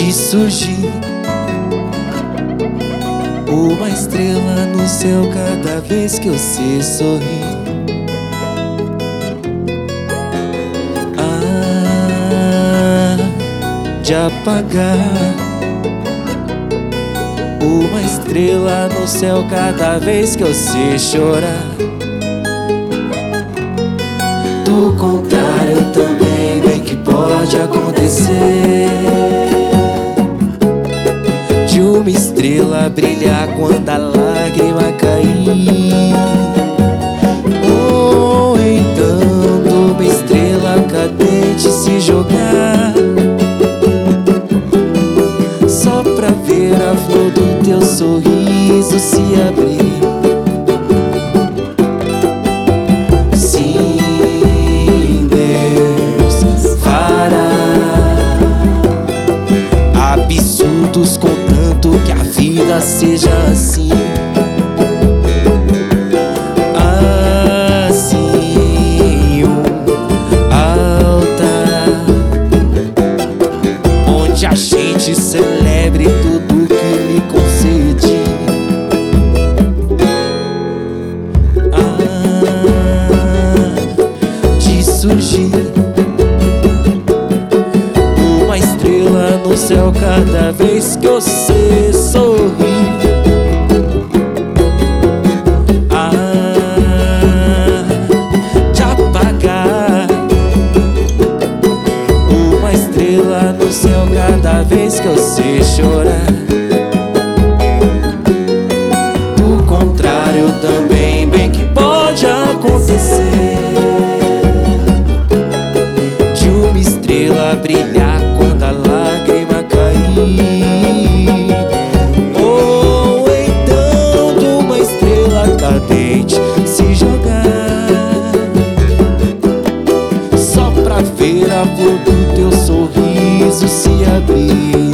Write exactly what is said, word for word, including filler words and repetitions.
de surgir uma estrela no céu cada vez que você sorri. Ah, de apagar uma estrela no céu cada vez que você chorar. Do contrário também bem que pode acontecer de uma estrela brilhar quando a lágrima cair, ou então de uma estrela cadente se jogar só pra ver a flor do teu sorriso se abrir. Sim, Deus fará absurdos contanto que a vida seja assim. Assim, um altar onde a gente celebre tudo que lhe concedi. Ah, de surgir uma estrela no céu cada vez que você sorri. Ah, de apagar uma estrela no céu cada vez que você chorar. Do contrário também bem que pode acontecer de uma estrela brilhar quando a lágrima cair, ou então de uma estrela cadente se jogar só pra ver a flor do teu sorriso se abrir.